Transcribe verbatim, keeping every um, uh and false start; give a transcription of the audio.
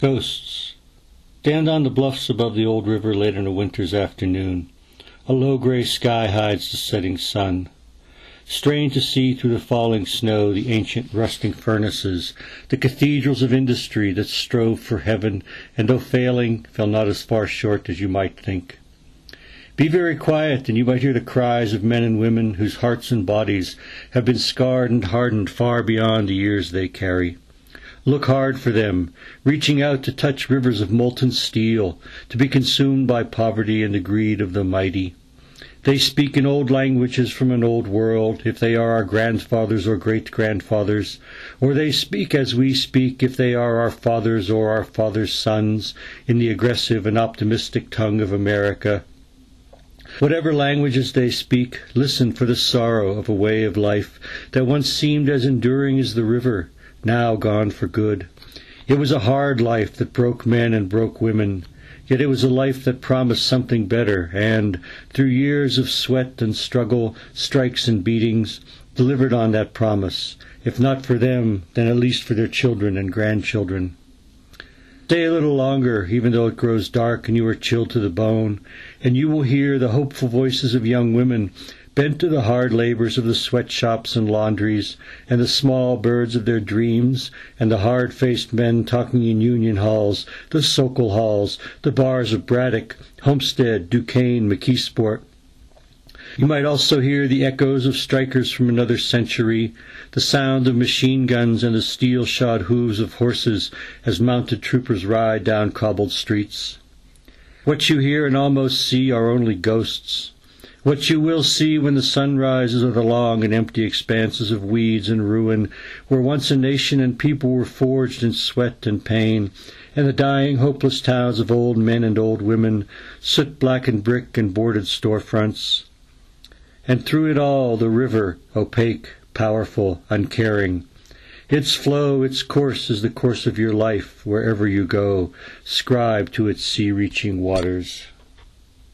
Ghosts stand on the bluffs above the old river late on a winter's afternoon. A low gray sky hides the setting sun. Strange to see through the falling snow the ancient rusting furnaces, the cathedrals of industry that strove for heaven, and though failing, fell not as far short as you might think. Be very quiet, and you might hear the cries of men and women whose hearts and bodies have been scarred and hardened far beyond the years they carry. Look hard for them, reaching out to touch rivers of molten steel, to be consumed by poverty and the greed of the mighty. They speak in old languages from an old world, if they are our grandfathers or great-grandfathers, or they speak as we speak, if they are our fathers or our fathers' sons, in the aggressive and optimistic tongue of America. Whatever languages they speak, listen for the sorrow of a way of life that once seemed as enduring as the river, now gone for good. It was a hard life that broke men and broke women, yet it was a life that promised something better, and, through years of sweat and struggle, strikes and beatings, delivered on that promise, if not for them, then at least for their children and grandchildren. Stay a little longer, even though it grows dark and you are chilled to the bone, and you will hear the hopeful voices of young women bent to the hard labors of the sweatshops and laundries, and the small birds of their dreams, and the hard-faced men talking in union halls, the Sokol halls, the bars of Braddock, Homestead, Duquesne, McKeesport. You might also hear the echoes of strikers from another century, the sound of machine guns and the steel-shod hooves of horses as mounted troopers ride down cobbled streets. What you hear and almost see are only ghosts. What you will see when the sun rises are the long and empty expanses of weeds and ruin, where once a nation and people were forged in sweat and pain, and the dying, hopeless towns of old men and old women, soot-blackened brick and boarded storefronts. And through it all the river, opaque, powerful, uncaring. Its flow, its course is the course of your life, wherever you go, scribe to its sea-reaching waters.